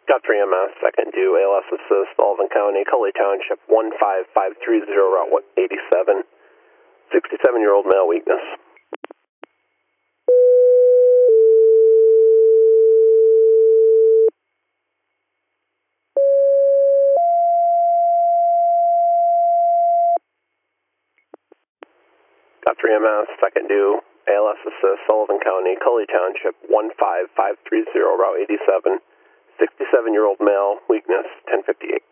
Got 3MS, second due, ALS assist, Sullivan County, Cully Township, 15530, Route 87, 67-year-old male, weakness. Got 3MS, second due, ALS assist, Sullivan County, Cully Township, 15530, Route 87, 67-year-old male, weakness, 1058.